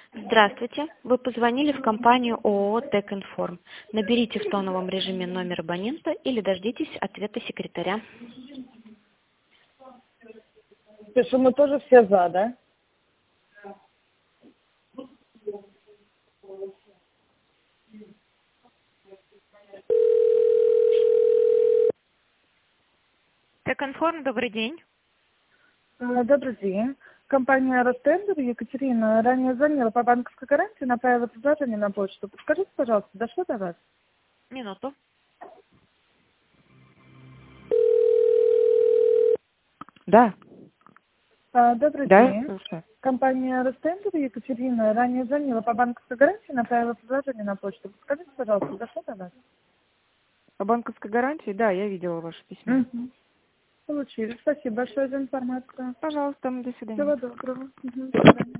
Здравствуйте. Вы позвонили в компанию ООО «Текинформ». Наберите в тоновом режиме номер абонента или дождитесь ответа секретаря. Что мы тоже все за, да? Текинформ, добрый день. Добрый день. Компания «Ростендер», Екатерина, ранее звонила по банковской гарантии, направила предложение на почту. Подскажите, пожалуйста, дошло до вас? Минуту. Да, Добрый да, я день. слушаю. Компания «Ростендер», Екатерина, ранее звонила по банковской гарантии, направила предложение на почту. Подскажите, пожалуйста, дошло до вас? По банковской гарантии, да, я видела ваше письмо. Угу. Получили. Спасибо большое за информацию. Пожалуйста, до свидания. Всего доброго. До свидания.